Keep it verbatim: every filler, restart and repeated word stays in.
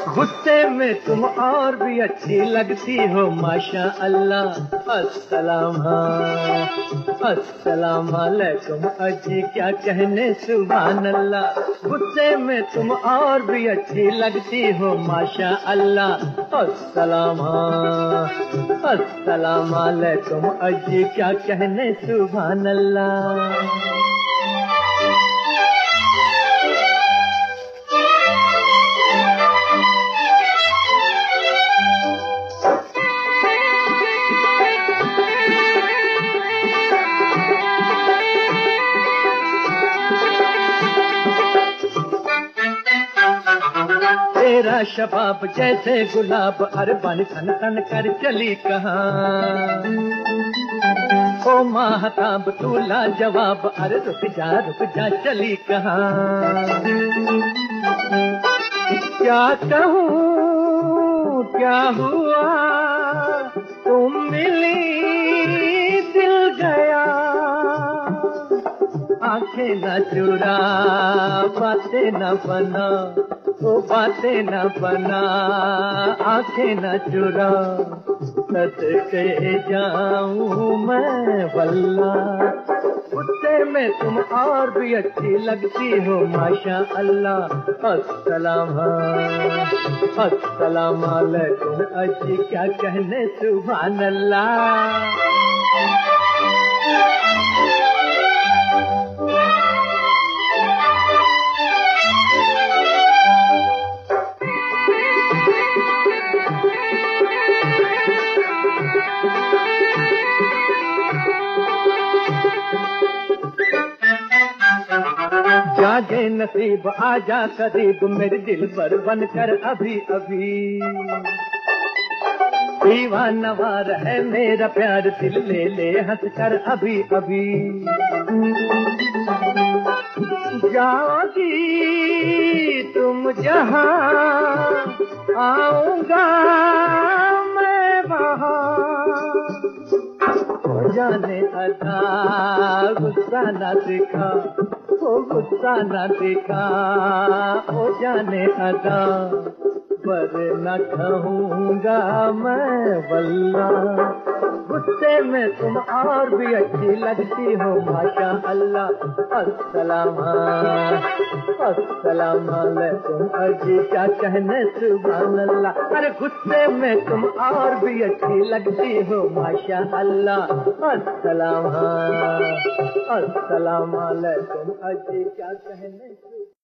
गुस्से में तुम और भी अच्छी लगती हो माशा अल्लाह। अस्सलाम अस्सलाम अलैकुम अजी क्या कहने सुभान अल्लाह। गुस्से में तुम और भी अच्छी लगती हो माशा अल्लाह। अस्सलाम अस्सलाम अलैकुम अजी क्या कहने सुभान अल्लाह। तेरा शबाब जैसे गुलाब अरबान तन तन कर चली कहाँ। ओ माहताब तू लाजवाब अरे रुक जा रुक जा चली कहाँ। क्या कहूँ क्या हुआ तुम मिली दिल गया। आंखें न चुरा बातें न बना वो बातें न बना आंखें न चुरा। सदके जाऊं मैं वल्ला। गुस्से में तुम और भी अच्छी लगती हो माशा अल्लाह। अस्सलाम अस्सलाम अलैकुम अजी क्या कहने सुभान अल्लाह। जागे नसीब आजा करीब मेरे दिल पर बनकर अभी अभी। दीवानवार है मेरा प्यार दिल ले ले हंस कर अभी अभी। जाओगी तुम जहाँ आऊंगा मैं वहाँ। हो जाने अदा गुस्सा न दिखा ओ गुस्सा न दिखा ओ जाने अदा पर न कहूँगा मैं वल्ला। गुस्से में तुम और भी अच्छी लगती हो माशा अल्लाह। अस्सलाम अस्सलाम अलैकुम अजी क्या कहने सुभान अल्लाह। अरे गुस्से में तुम और भी अच्छी लगती हो माशा अल्लाह। अस्सलाम अस्सलाम अलैकुम अजी क्या कहने